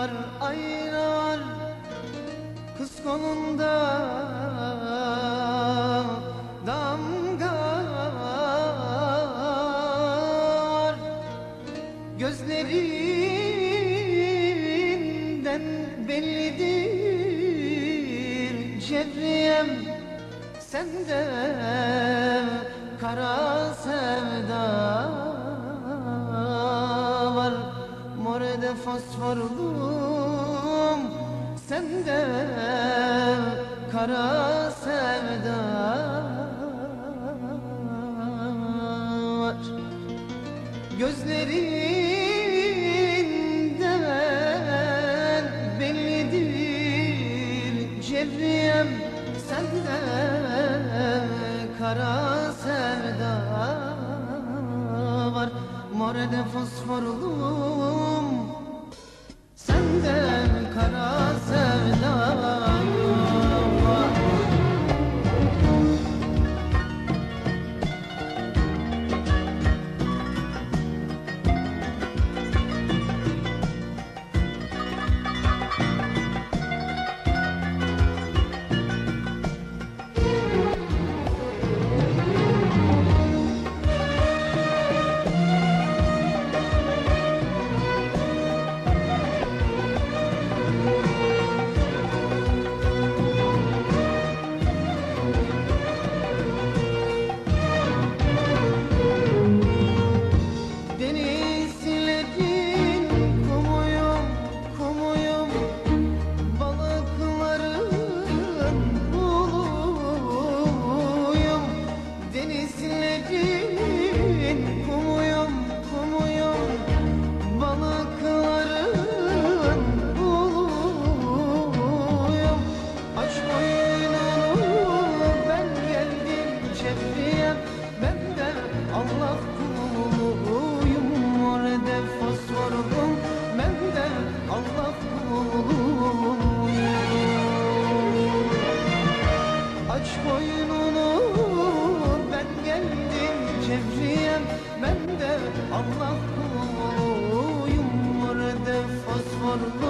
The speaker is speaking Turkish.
var, ayna var, kız kolunda damga var. Gözlerinden bellidir Cevriyem, sende kara sevda var. Morede fosforlum, sende kara sevda var. Gözlerinden bellidir Cevriyem, sende kara sevda var. Morede fosforlum, sende kara sevda var. Aç boynunu, ben geldim Cevriyem, ben de Allah kuluyum. Orada fosforlu